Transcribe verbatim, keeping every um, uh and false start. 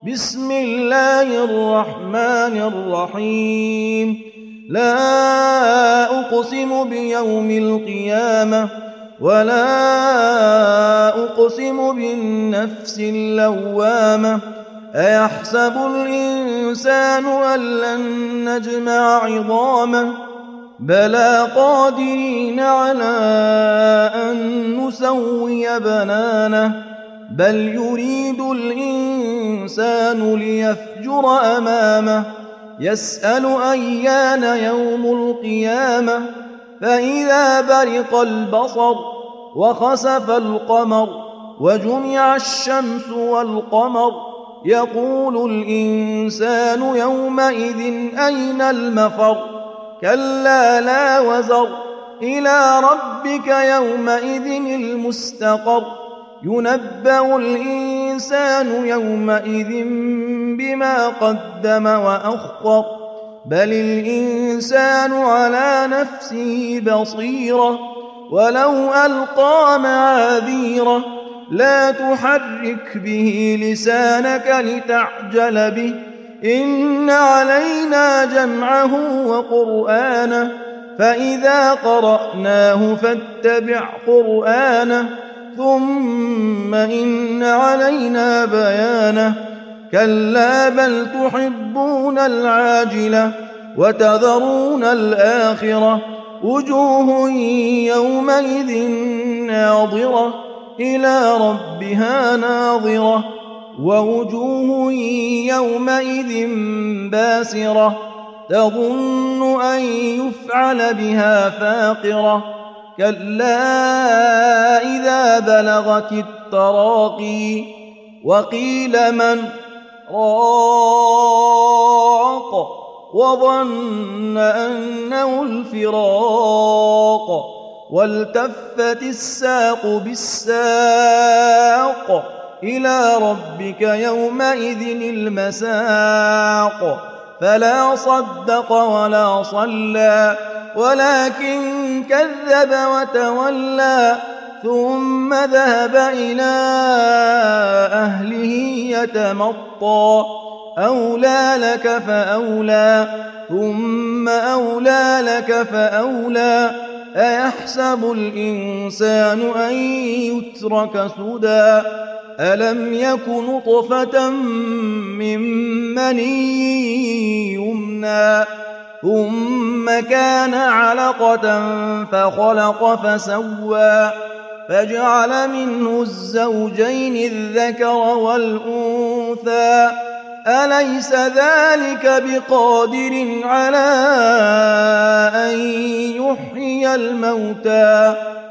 بسم الله الرحمن الرحيم لا أقسم بيوم القيامة ولا أقسم بالنفس اللوامة أيحسب الإنسان أن لن نجمع عظامه بلى قادرين على أن نسوي بنانه بل يريد الإنسان ليفجر أمامه يسأل أيان يوم القيامة فإذا برق البصر وخسف القمر وجمع الشمس والقمر يقول الإنسان يومئذ أين المفر كلا لا وزر إلى ربك يومئذ المستقر ينبأ الإنسان يومئذ بما قدم وأخر بل الإنسان على نفسه بصيرة ولو ألقى معاذيره لا تحرك به لسانك لتعجل به إن علينا جمعه وقرآنه فإذا قرأناه فاتبع قرآنه ثم إن علينا بيانه كلا بل تحبون العاجلة وتذرون الآخرة وجوه يومئذ ناظرة إلى ربها ناظرة ووجوه يومئذ باسرة تظن أن يفعل بها فاقرة كلا إذا بلغت التراقي وقيل من راق وظن أنه الفراق والتفت الساق بالساق إلى ربك يومئذ المساق فلا صدق ولا صلى ولكن كذب وتولى ثم ذهب إلى أهله يتمطى أولى لك فأولى ثم أولى لك فأولى أيحسب الإنسان أن يترك سدى ألم يك نطفة من مني يمنى ثم كان علقة فخلق فسوى فجعل منه الزوجين الذكر والأنثى أليس ذلك بقادر على أن يحيي الموتى